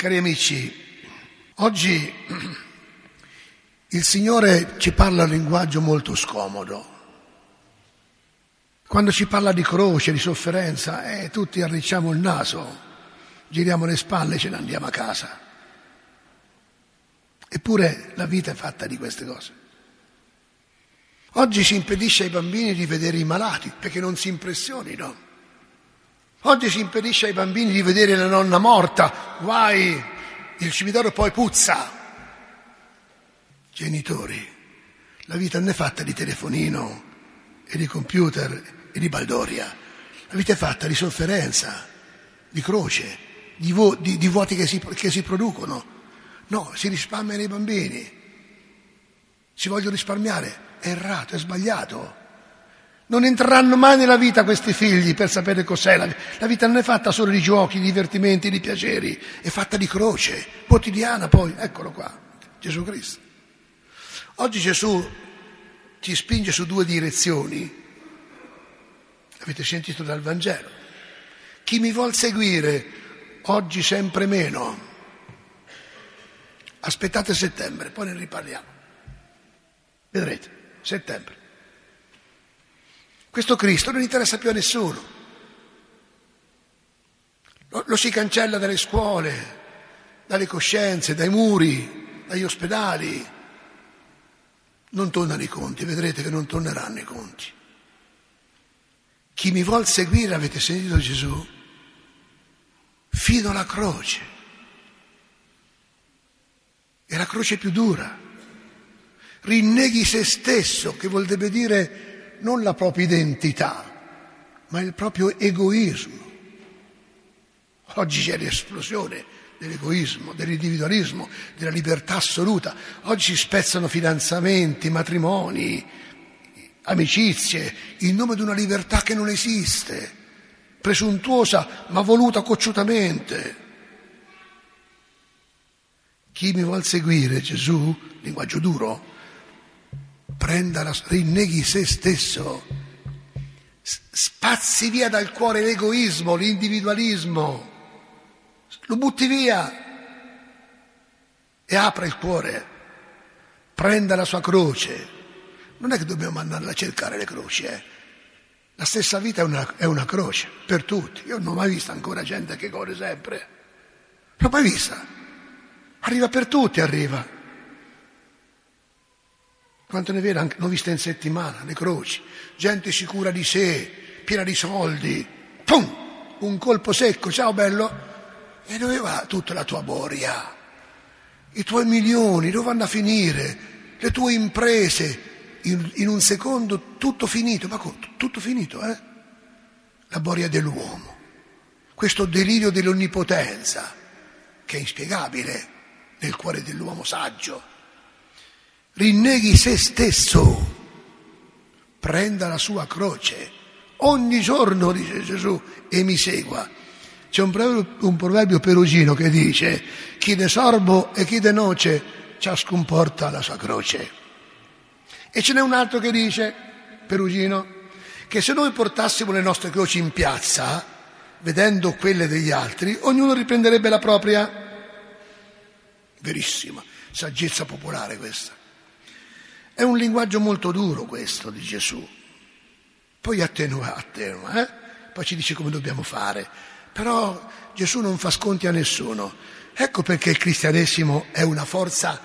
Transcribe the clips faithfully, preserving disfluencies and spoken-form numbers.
Cari amici, oggi il Signore ci parla un linguaggio molto scomodo. Quando ci parla di croce, di sofferenza, eh, tutti arricciamo il naso, giriamo le spalle e ce ne andiamo a casa. Eppure la vita è fatta di queste cose. Oggi si impedisce ai bambini di vedere i malati perché non si impressionino. Oggi si impedisce ai bambini di vedere la nonna morta, guai, il cimitero poi puzza. Genitori, la vita non è fatta di telefonino e di computer e di baldoria. La vita è fatta di sofferenza, di croce, di, vo- di, di vuoti che si, che si producono. No, si risparmiano i bambini. Si vogliono risparmiare, è errato, è sbagliato. Non entreranno mai nella vita questi figli per sapere cos'è. La, la vita non è fatta solo di giochi, di divertimenti, di piaceri, è fatta di croce, quotidiana poi, eccolo qua, Gesù Cristo. Oggi Gesù ci spinge su due direzioni. Avete sentito dal Vangelo. Chi mi vuol seguire, oggi sempre meno. Aspettate settembre, poi ne riparliamo. Vedrete, settembre. Questo Cristo non interessa più a nessuno. Lo, lo si cancella dalle scuole, dalle coscienze, dai muri, dagli ospedali. Non tornano i conti, vedrete che non torneranno i conti. Chi mi vuol seguire, avete sentito Gesù? Fino alla croce. È la croce più dura. Rinneghi se stesso, che vorrebbe dire non la propria identità, ma il proprio egoismo. Oggi c'è l'esplosione dell'egoismo, dell'individualismo, della libertà assoluta. Oggi si spezzano fidanzamenti, matrimoni, amicizie, in nome di una libertà che non esiste, presuntuosa ma voluta cocciutamente. Chi mi vuol seguire, Gesù, linguaggio duro, prenda la, rinneghi se stesso, spazzi via dal cuore l'egoismo, l'individualismo, lo butti via e apra il cuore, prenda la sua croce. Non è che dobbiamo andarla a cercare le croci, eh. La stessa vita è una, è una croce per tutti. Io non ho mai visto ancora gente che corre sempre, non l'ho mai vista. Arriva per tutti, arriva. Quanto ne vedo, anche, l'ho vista in settimana, le croci. Gente sicura di sé, piena di soldi. Pum! Un colpo secco, ciao bello. E dove va tutta la tua boria? I tuoi milioni, dove vanno a finire? Le tue imprese, in, in un secondo tutto finito. Ma tutto finito, eh? La boria dell'uomo. Questo delirio dell'onnipotenza, che è inspiegabile nel cuore dell'uomo saggio. Rinneghi se stesso, prenda la sua croce ogni giorno, dice Gesù, e mi segua. C'è un proverbio, un proverbio perugino che dice: chi de sorbo e chi de noce, ciascun porta la sua croce. E ce n'è un altro che dice, perugino, che se noi portassimo le nostre croci in piazza, vedendo quelle degli altri, ognuno riprenderebbe la propria. Verissima, saggezza popolare questa. È un linguaggio molto duro questo di Gesù, poi attenua, attenua, eh? Poi ci dice come dobbiamo fare, però Gesù non fa sconti a nessuno. Ecco perché il cristianesimo è una forza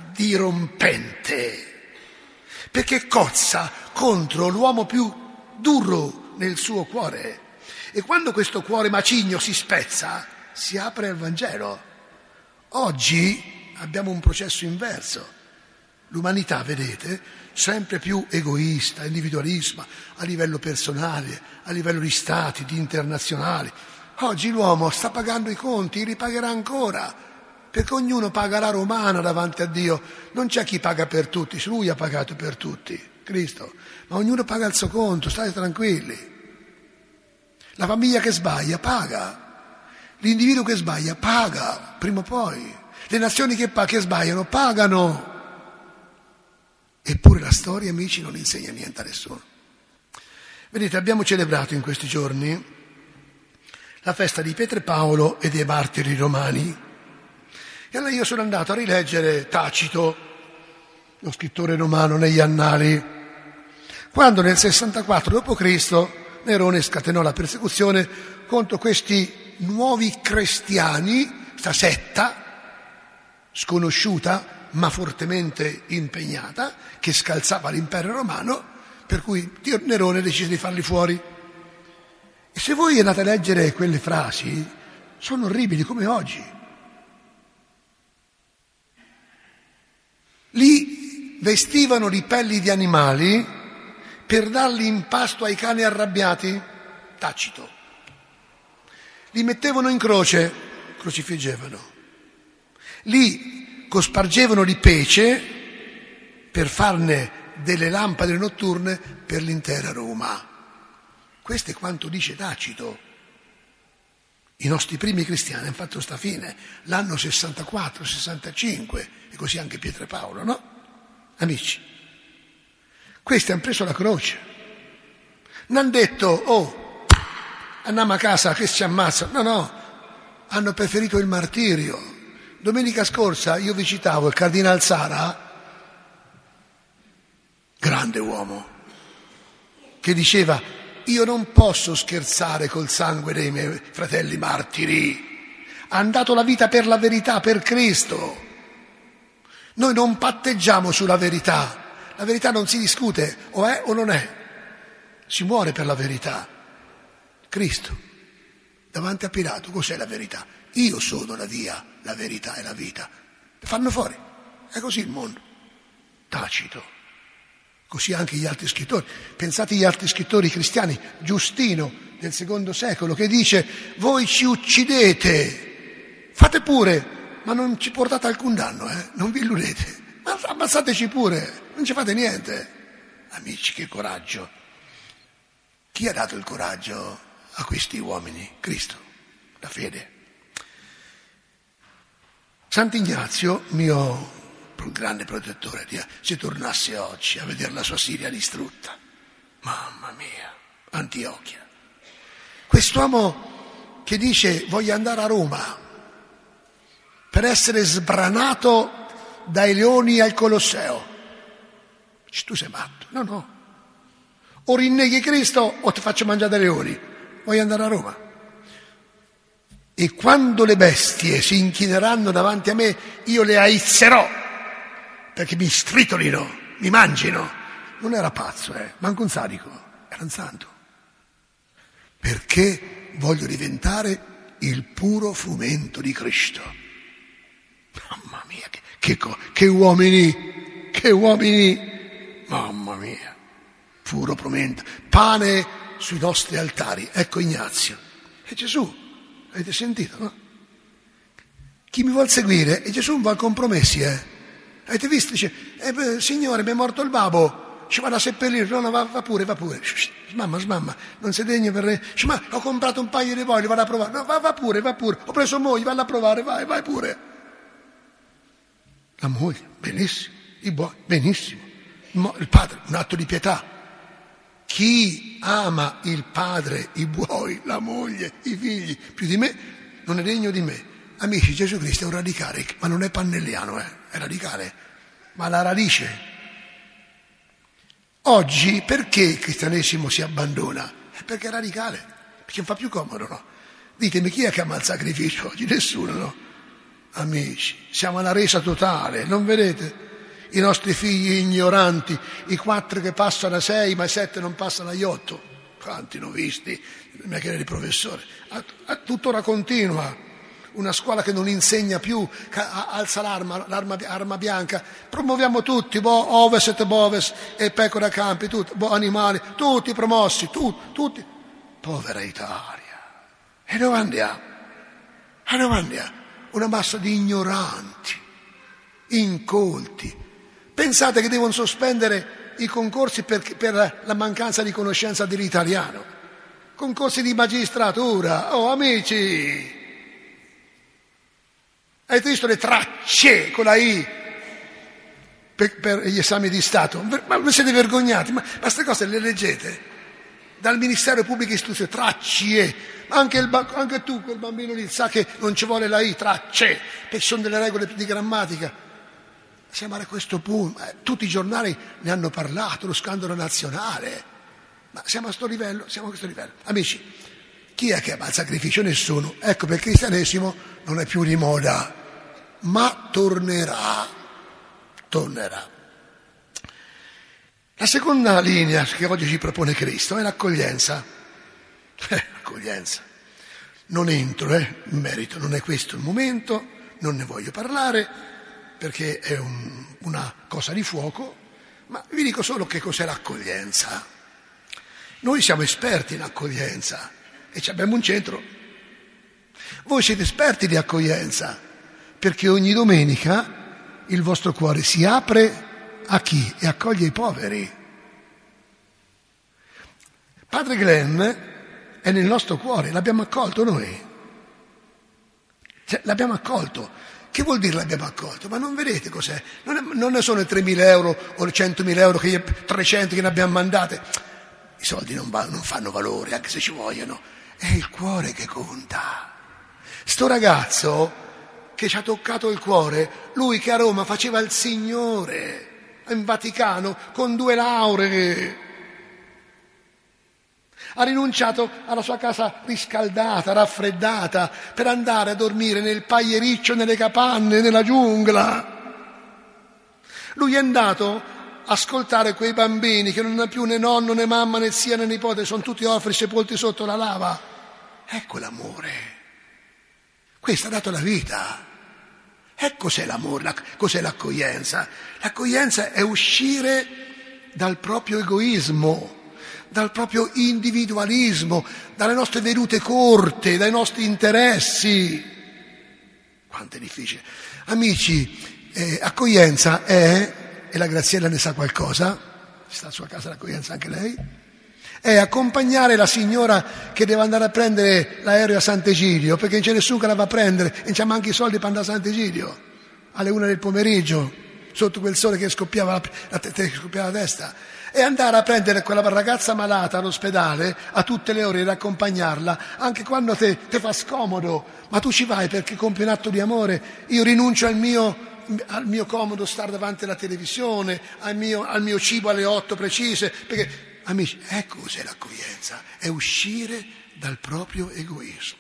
dirompente, perché cozza contro l'uomo più duro nel suo cuore, e quando questo cuore macigno si spezza, si apre al Vangelo. Oggi abbiamo un processo inverso. L'umanità, vedete, sempre più egoista, individualismo, a livello personale, a livello di stati, di internazionali. Oggi l'uomo sta pagando i conti, li pagherà ancora, perché ognuno paga la romana davanti a Dio. Non c'è chi paga per tutti, lui ha pagato per tutti, Cristo, ma ognuno paga il suo conto, state tranquilli. La famiglia che sbaglia paga, l'individuo che sbaglia paga, prima o poi. Le nazioni che, che sbagliano pagano. Eppure la storia, amici, non insegna niente a nessuno. Vedete, abbiamo celebrato in questi giorni la festa di Pietro e Paolo e dei martiri romani. E allora io sono andato a rileggere Tacito, lo scrittore romano negli Annali, quando nel sessantaquattro dopo Cristo Nerone scatenò la persecuzione contro questi nuovi cristiani, sta setta sconosciuta ma fortemente impegnata, che scalzava l'impero romano, per cui Nerone decise di farli fuori. E se voi andate a leggere quelle frasi, sono orribili come oggi. Li vestivano di pelli di animali per darli in pasto ai cani arrabbiati, Tacito. Li mettevano in croce, crocifiggevano. Li cospargevano di pece per farne delle lampade notturne per l'intera Roma. Questo è quanto dice Tacito. I nostri primi cristiani hanno fatto sta fine, l'anno sessantaquattro sessantacinque, e così anche Pietro e Paolo, no? Amici. Questi hanno preso la croce, non hanno detto, oh, andiamo a casa che si ammazza, no, no, hanno preferito il martirio. Domenica scorsa io vi citavo il Cardinal Sara, grande uomo, che diceva, io non posso scherzare col sangue dei miei fratelli martiri, hanno dato la vita per la verità, per Cristo. Noi non patteggiamo sulla verità. La verità non si discute, o è o non è. Si muore per la verità. Cristo, davanti a Pilato, cos'è la verità? Io sono la via, la verità e la vita. Fanno fuori. È così il mondo. Tacito. Così anche gli altri scrittori. Pensate agli altri scrittori cristiani. Giustino, del secondo secolo, che dice, voi ci uccidete, fate pure, ma non ci portate alcun danno, eh? Non vi illudete. Ma ammazzateci pure. Non ci fate niente. Amici, che coraggio. Chi ha dato il coraggio a questi uomini? Cristo, la fede. Sant'Ignazio, mio grande protettore, se tornasse oggi a vedere la sua Siria distrutta, mamma mia, Antiochia. Quest'uomo che dice voglio andare a Roma per essere sbranato dai leoni al Colosseo. Tu sei matto. No, no. O rinneghi Cristo o ti faccio mangiare dai leoni. Voglio andare a Roma. E quando le bestie si inchineranno davanti a me, io le aizzerò perché mi stritolino, mi mangino. Non era pazzo, eh, manco un sadico, era un santo. Perché voglio diventare il puro frumento di Cristo. Mamma mia, che, che, che uomini, che uomini. Mamma mia, puro frumento, pane sui nostri altari. Ecco Ignazio. È Gesù, avete sentito, no? Chi mi vuol seguire, e Gesù non va a compromessi, eh. Avete visto? Dice, eh, beh, Signore, mi è morto il babbo, ci vado a seppellire. No, no, va, va pure, va pure. Mamma, mamma, non sei degno per me. Dice, ma ho comprato un paio di vogli, vado a provare. No, va, va pure, va pure. Ho preso moglie, vado a provare, vai, vai pure. La moglie, benissimo. I buoni, benissimo. Il padre, un atto di pietà. Chi ama il padre, i buoi, la moglie, i figli, più di me, non è degno di me. Amici, Gesù Cristo è un radicale, ma non è pannelliano, eh? È radicale, ma la radice. Oggi perché il cristianesimo si abbandona? È perché è radicale, perché non fa più comodo, no? Ditemi, chi è che ama il sacrificio oggi? Nessuno, no? Amici, siamo alla resa totale, non vedete? I nostri figli ignoranti, i quattro che passano a sei, ma i sette non passano agli otto. Quanti ne ho visti? Mi chiede il professore. A, a, tuttora continua. Una scuola che non insegna più, alza l'arma, l'arma arma bianca. Promuoviamo tutti, bo, oves et boves, e pecore a campi, tutti, bo, animali, tutti promossi, tu, tutti. Povera Italia. E dove andiamo? E dove andiamo? Una massa di ignoranti, incolti. Pensate che devono sospendere i concorsi per, per la mancanza di conoscenza dell'italiano. Concorsi di magistratura. Oh, amici! Avete visto le tracce con la I per, per gli esami di Stato? Ma vi siete vergognati? Ma queste cose le leggete? dal Ministero Pubblico Istruzione, tracce, anche, il, anche tu, quel bambino lì, sa che non ci vuole la I, tracce, perché ci sono delle regole di grammatica. Siamo a questo punto, eh, tutti i giornali ne hanno parlato, lo scandalo nazionale, ma siamo a questo livello, siamo a questo livello. Amici, chi è che ama il sacrificio? Nessuno. Ecco, perché il cristianesimo non è più di moda, ma tornerà, tornerà. La seconda linea che oggi ci propone Cristo è l'accoglienza. Eh, l'accoglienza. Non entro eh, in merito, non è questo il momento, non ne voglio parlare, perché è un, una cosa di fuoco, ma vi dico solo che cos'è l'accoglienza. Noi siamo esperti in accoglienza e abbiamo un centro. Voi siete esperti di accoglienza, perché ogni domenica il vostro cuore si apre a chi? E accoglie i poveri. Padre Glenn è nel nostro cuore, l'abbiamo accolto noi. Cioè, l'abbiamo accolto. Che vuol dire l'abbiamo accolto? Ma non vedete cos'è? Non, è, non ne sono i tremila euro o i centomila euro, che trecento che ne abbiamo mandate. I soldi non, va, non fanno valore, anche se ci vogliono. È il cuore che conta. Sto ragazzo che ci ha toccato il cuore, lui che a Roma faceva il Signore in Vaticano con due lauree, ha rinunciato alla sua casa riscaldata, raffreddata, per andare a dormire nel pagliericcio, nelle capanne, nella giungla. Lui è andato a ascoltare quei bambini che non hanno più né nonno né mamma né zia né nipote, sono tutti orfani sepolti sotto la lava. Ecco l'amore. Questo ha dato la vita. Ecco cos'è l'amore, la, cos'è l'accoglienza. L'accoglienza è uscire dal proprio egoismo, dal proprio individualismo, dalle nostre vedute corte, dai nostri interessi. Quanto è difficile. Amici, eh, accoglienza è, e la Graziella ne sa qualcosa, sta a sua casa l'accoglienza anche lei, è accompagnare la signora che deve andare a prendere l'aereo a Sant'Egidio, perché non c'è nessuno che la va a prendere e non c'è manco i soldi per andare a Sant'Egidio alle una del pomeriggio, sotto quel sole che scoppiava la, la, che scoppiava la testa, e andare a prendere quella ragazza malata all'ospedale a tutte le ore ed accompagnarla, anche quando te, te fa scomodo, ma tu ci vai perché compi un atto di amore. Io rinuncio al mio al mio comodo stare davanti alla televisione, al mio, al mio cibo alle otto precise, perché amici, ecco cos'è l'accoglienza, è uscire dal proprio egoismo,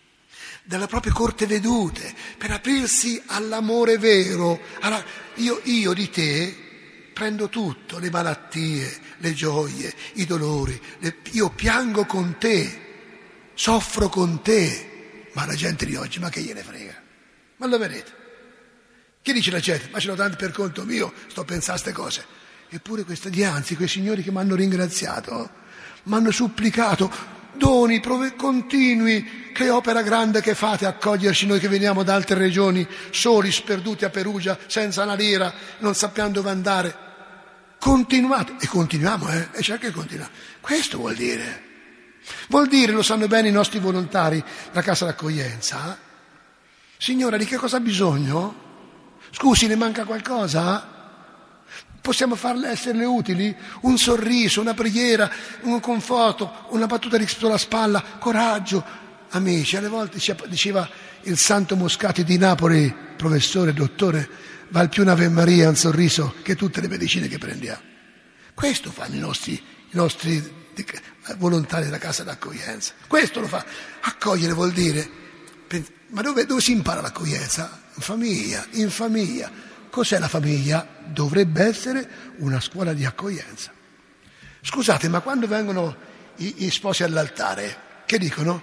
dalle proprie corte vedute, per aprirsi all'amore vero. Allora, io, io di te prendo tutto, le malattie, le gioie, i dolori, le, io piango con te, soffro con te, ma la gente di oggi, ma che gliene frega? Ma lo vedete? Che dice la gente? Ma ce l'ho tanti per conto mio, sto a pensare a queste cose. Eppure questi dianzi, quei signori che mi hanno ringraziato, mi hanno supplicato, doni prove, continui, che opera grande che fate a accoglierci noi che veniamo da altre regioni, soli, sperduti a Perugia, senza una lira, non sappiamo dove andare. Continuate, e continuiamo, eh, e c'è che continuare. Questo vuol dire. Vuol dire, lo sanno bene i nostri volontari, la casa d'accoglienza. Signora, di che cosa ha bisogno? Scusi, ne manca qualcosa? Possiamo farle esserle utili? Un sorriso, una preghiera, un conforto, una battuta sulla spalla, coraggio. Amici, alle volte diceva il santo Moscati di Napoli, professore, dottore, val più un'Ave Maria, un sorriso, che tutte le medicine che prendiamo. Questo fanno i nostri, i nostri volontari della casa d'accoglienza. Questo lo fa. Accogliere vuol dire, ma dove, dove si impara l'accoglienza? In famiglia, in famiglia. Cos'è la famiglia? Dovrebbe essere una scuola di accoglienza. Scusate, ma quando vengono i, i sposi all'altare, che dicono?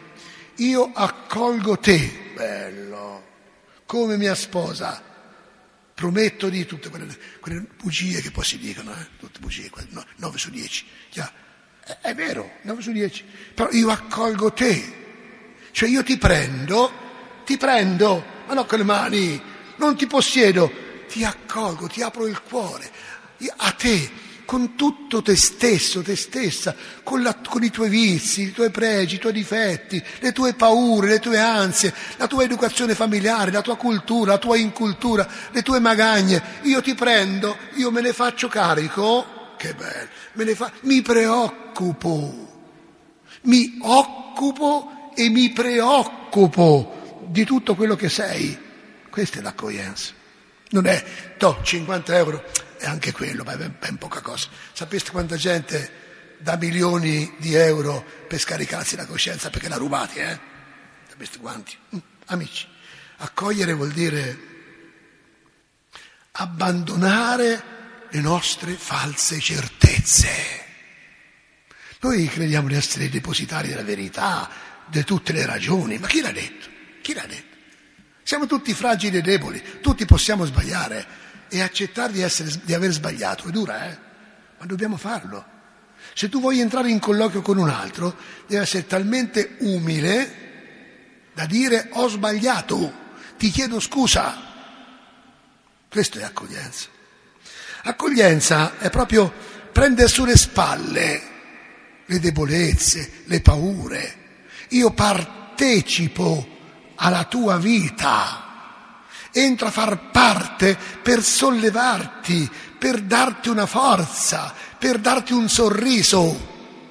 Io accolgo te, bello, come mia sposa. Prometto di tutte quelle, quelle bugie che poi si dicono, eh? Tutte bugie, no, nove su dieci. Yeah. È, è vero, nove su dieci. Però io accolgo te. Cioè io ti prendo, ti prendo, ma non con le mani, non ti possiedo, ti accolgo, ti apro il cuore, a te, con tutto te stesso, te stessa, con, la, con i tuoi vizi, i tuoi pregi, i tuoi difetti, le tue paure, le tue ansie, la tua educazione familiare, la tua cultura, la tua incultura, le tue magagne. Io ti prendo, io me ne faccio carico, che bello, me ne fa, mi preoccupo, Mi occupo e mi preoccupo di tutto quello che sei. Questa è l'accoglienza. Non è, to, cinquanta euro, è anche quello, ma è ben, ben poca cosa. Sapeste quanta gente dà milioni di euro per scaricarsi la coscienza perché l'ha rubati, eh? Sapeste quanti? Mm, amici, accogliere vuol dire abbandonare le nostre false certezze. Noi crediamo di essere i depositari della verità, di tutte le ragioni, ma chi l'ha detto? Chi l'ha detto? Siamo tutti fragili e deboli, tutti possiamo sbagliare e accettare di, essere, di aver sbagliato è dura, eh? Ma dobbiamo farlo. Se tu vuoi entrare in colloquio con un altro, devi essere talmente umile da dire ho sbagliato, ti chiedo scusa. Questo è accoglienza. Accoglienza è proprio prendere sulle spalle le debolezze, le paure. Io partecipo alla tua vita, entro a far parte per sollevarti, per darti una forza, per darti un sorriso.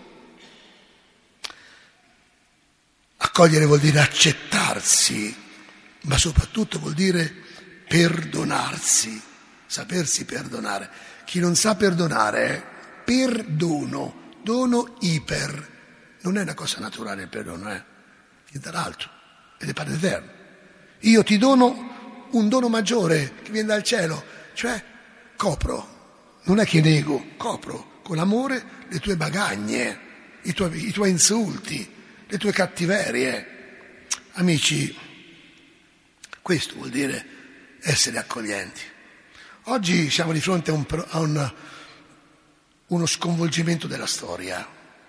Accogliere vuol dire accettarsi, ma soprattutto vuol dire perdonarsi, sapersi perdonare. Chi non sa perdonare, perdono, dono iper. Non è una cosa naturale il perdono, eh? Viene dall'alto, ed è Padre Eterno. Io ti dono un dono maggiore che viene dal cielo, cioè copro. Non è che nego, copro con amore le tue magagne, i tuoi, i tuoi insulti, le tue cattiverie. Amici, questo vuol dire essere accoglienti. Oggi siamo di fronte a, un, a un, uno sconvolgimento della storia.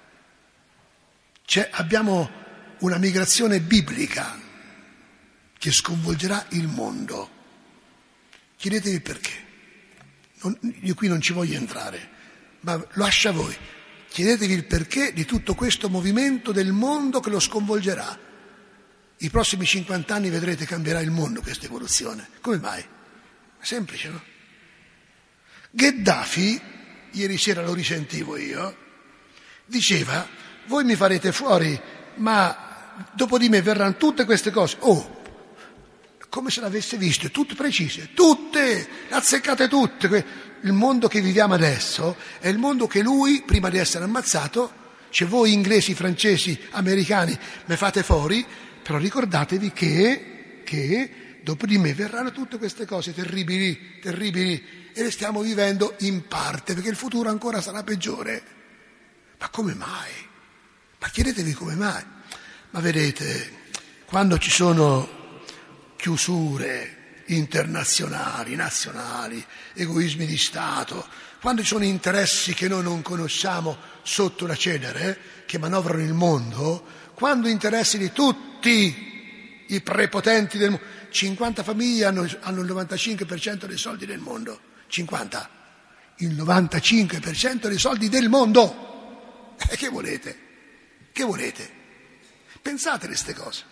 C'è, abbiamo una migrazione biblica che sconvolgerà il mondo. Chiedetevi perché. Non, io qui non ci voglio entrare, ma lascia a voi. Chiedetevi il perché di tutto questo movimento del mondo che lo sconvolgerà. I prossimi cinquanta anni vedrete cambierà il mondo questa evoluzione. Come mai? È semplice, no? Gheddafi, ieri sera lo risentivo io, diceva, voi mi farete fuori, ma dopo di me verranno tutte queste cose. Oh, come se l'avesse viste, tutte precise, tutte, le azzeccate tutte. Il mondo che viviamo adesso è il mondo che lui, prima di essere ammazzato, cioè voi inglesi, francesi, americani, me fate fuori, però ricordatevi che, che dopo di me verranno tutte queste cose terribili, terribili, e le stiamo vivendo in parte, perché il futuro ancora sarà peggiore. Ma come mai? Ma chiedetevi come mai? Ma vedete, quando ci sono chiusure internazionali, nazionali, egoismi di Stato, quando ci sono interessi che noi non conosciamo sotto la cenere, che manovrano il mondo, quando interessi di tutti i prepotenti del mondo, cinquanta famiglie hanno, hanno il novantacinque per cento dei soldi del mondo, cinquanta, il novantacinque per cento dei soldi del mondo. E che volete? Che volete? Pensate a queste cose.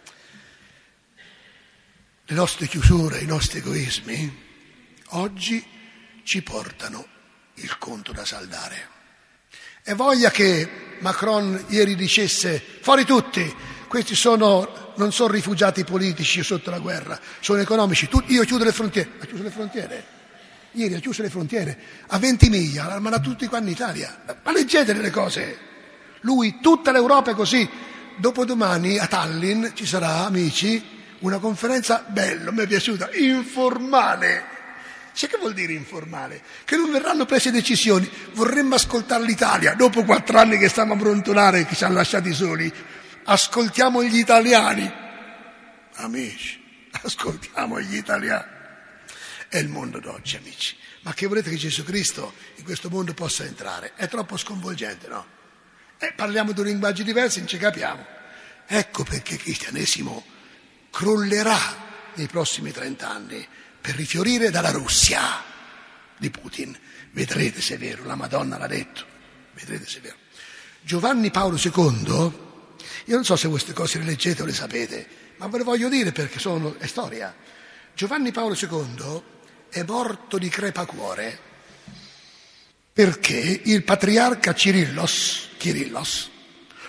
Le nostre chiusure, i nostri egoismi, oggi ci portano il conto da saldare. E voglia che Macron ieri dicesse, fuori tutti, questi sono, non sono rifugiati politici sotto la guerra, sono economici, tu, io chiudo le frontiere. Ha chiuso le frontiere? Ieri ha chiuso le frontiere, a Ventimiglia, ma da tutti qua in Italia. Ma leggetele le cose. Lui, tutta l'Europa è così. Dopodomani a Tallinn ci sarà, amici, una conferenza bella, mi è piaciuta, informale. Sai che vuol dire informale? Che non verranno prese decisioni. Vorremmo ascoltare l'Italia. Dopo quattro anni che stiamo a brontolare, che ci hanno lasciati soli, ascoltiamo gli italiani. Amici, ascoltiamo gli italiani. È il mondo d'oggi, amici. Ma che volete che Gesù Cristo in questo mondo possa entrare? È troppo sconvolgente, no? E parliamo di un linguaggio diverso, non ci capiamo. Ecco perché il cristianesimo crollerà nei prossimi trent'anni per rifiorire dalla Russia di Putin. Vedrete se è vero, la Madonna l'ha detto, vedrete se è vero. Giovanni Paolo secondo, io non so se queste cose le leggete o le sapete, ma ve le voglio dire perché sono, è storia. Giovanni Paolo secondo è morto di crepacuore perché il patriarca Cirillos, Kirillos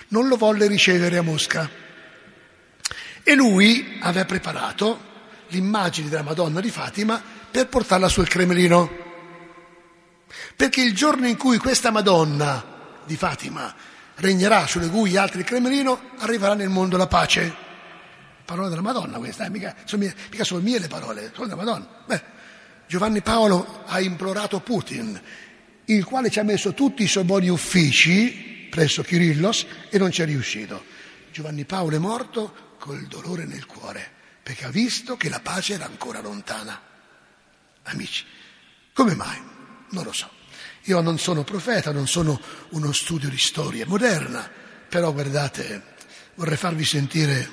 non lo volle ricevere a Mosca. E lui aveva preparato l'immagine della Madonna di Fatima per portarla sul Cremlino. Perché il giorno in cui questa Madonna di Fatima regnerà sulle guglie alte del Cremlino, arriverà nel mondo la pace. Parola della Madonna questa, eh? mica, sono mie, mica sono mie le parole, sono della Madonna. Beh, Giovanni Paolo ha implorato Putin, il quale ci ha messo tutti i suoi buoni uffici presso Kirillos e non ci è riuscito. Giovanni Paolo è morto col dolore nel cuore, perché ha visto che la pace era ancora lontana. Amici, come mai? Non lo so. Io non sono profeta, non sono uno studio di storia moderna, però guardate, vorrei farvi sentire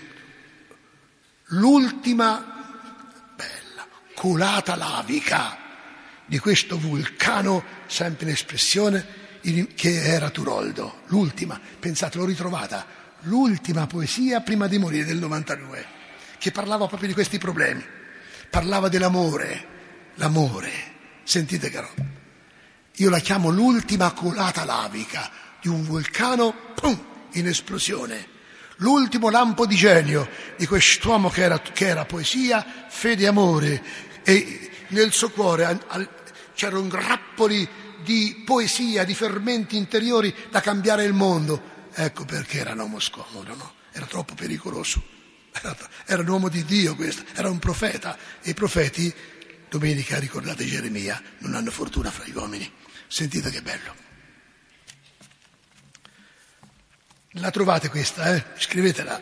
l'ultima bella colata lavica di questo vulcano, sempre in espressione, che era Turoldo. L'ultima, pensate, l'ho ritrovata, l'ultima poesia prima di morire del novantadue, che parlava proprio di questi problemi. Parlava dell'amore, l'amore. Sentite che roba. Io la chiamo l'ultima colata lavica di un vulcano, pum, in esplosione. L'ultimo lampo di genio di quest'uomo che era, che era poesia, fede e amore. E nel suo cuore al, al, c'erano grappoli di poesia, di fermenti interiori da cambiare il mondo. Ecco perché era un uomo scomodo, no? Era troppo pericoloso. Era, era un uomo di Dio questo, era un profeta. E i profeti, domenica ricordate Geremia, non hanno fortuna fra gli uomini. Sentite che bello. La trovate questa, eh? Scrivetela.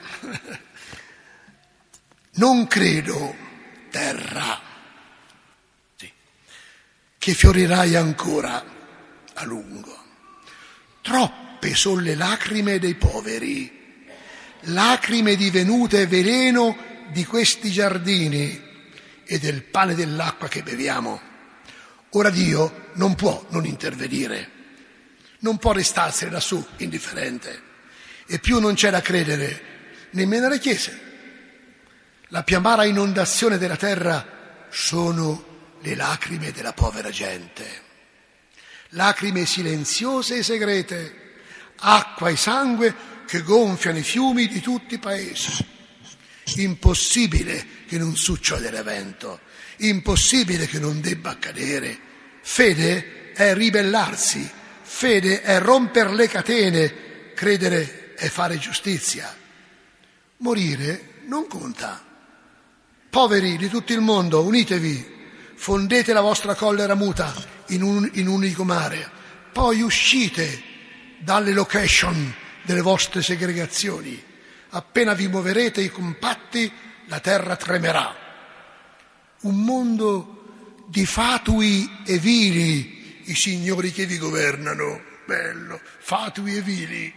Non credo, terra, sì, che fiorirai ancora a lungo. Troppe sono le lacrime dei poveri, lacrime divenute veleno di questi giardini e del pane e dell'acqua che beviamo. Ora Dio non può non intervenire, non può restarsene lassù indifferente. E più non c'è da credere nemmeno alle chiese. La più amara inondazione della terra sono le lacrime della povera gente. Lacrime silenziose e segrete, acqua e sangue che gonfiano i fiumi di tutti i paesi. Impossibile che non succeda l'evento, impossibile che non debba accadere. Fede è ribellarsi, fede è romper le catene, credere è fare giustizia. Morire non conta. Poveri di tutto il mondo, unitevi, fondete la vostra collera muta in un, in un unico mare, poi uscite dalle location delle vostre segregazioni. Appena vi muoverete i compatti, la terra tremerà. Un mondo di fatui e vili, i signori che vi governano, bello, fatui e vili,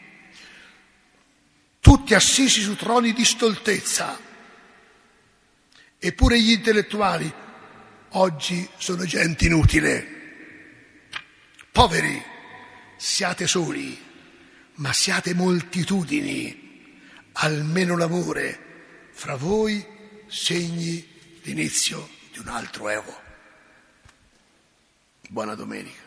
tutti assisi su troni di stoltezza. Eppure gli intellettuali oggi sono gente inutile. Poveri, siate soli, ma siate moltitudini. Almeno l'amore fra voi segni l'inizio di un altro evo. Buona domenica.